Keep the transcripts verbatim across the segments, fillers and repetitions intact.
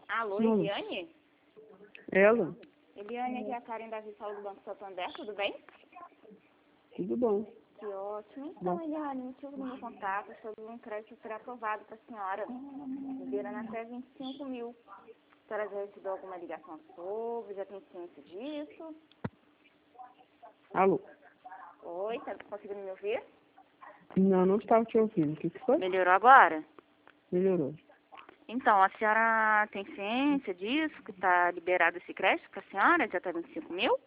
Alô, Hum. Eliane? Ela? Eliane, aqui é a Karen da Vissal do Banco Santander, tudo bem? Tudo bom. Que ótimo. Então, Bom. Eliane, o motivo do meu contato é sobre um crédito pré-aprovado para a senhora, liberando até vinte e cinco mil. A senhora já recebeu alguma ligação sobre? Já tem ciência disso? Alô? Oi, está conseguindo me ouvir? Não, não estava te ouvindo. O que, que foi? Melhorou agora? Melhorou. Então, a senhora tem ciência disso, que está liberado esse crédito para a senhora, de até vinte e cinco mil?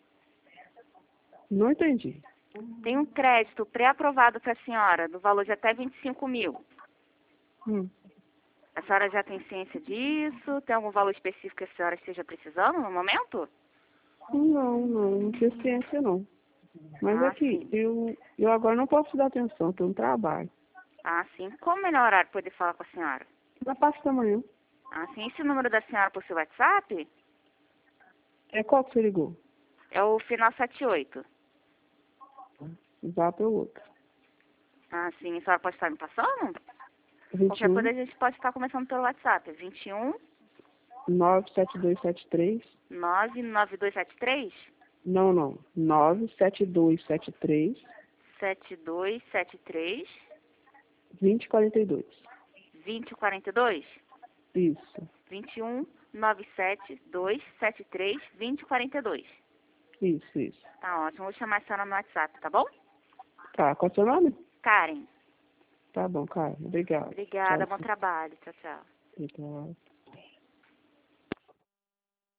Não entendi. Tem um crédito pré-aprovado para a senhora, do valor de até vinte e cinco mil. Hum. A senhora já tem ciência disso? Tem algum valor específico que a senhora esteja precisando no momento? Não, não, não tinha ciência não. Mas Ah, aqui, sim. eu, eu agora não posso te dar atenção, estou no trabalho. Ah, sim. Qual o melhor horário para poder falar com a senhora? Na parte da manhã. Ah, sim. Esse número da senhora por seu WhatsApp É qual que você ligou? é o final setenta e oito. Zap é o outro. Ah, sim. A senhora pode estar me passando? vinte e Qualquer coisa um, a gente pode estar começando pelo WhatsApp. vinte e um, nove sete dois sete três. nove nove dois sete três, Não, não. nove sete dois sete três, sete dois sete três, vinte e quarenta e dois. vinte quarenta e dois. Isso, vinte e um, nove sete dois sete três, vinte quarenta e dois. isso, isso. Tá ótimo. Vou chamar a senhora no WhatsApp, tá bom? Tá, qual é o seu nome? Karen. Tá bom, cara. Obrigado. Obrigada. Tchau. Bom trabalho. Tchau, tchau. Obrigado.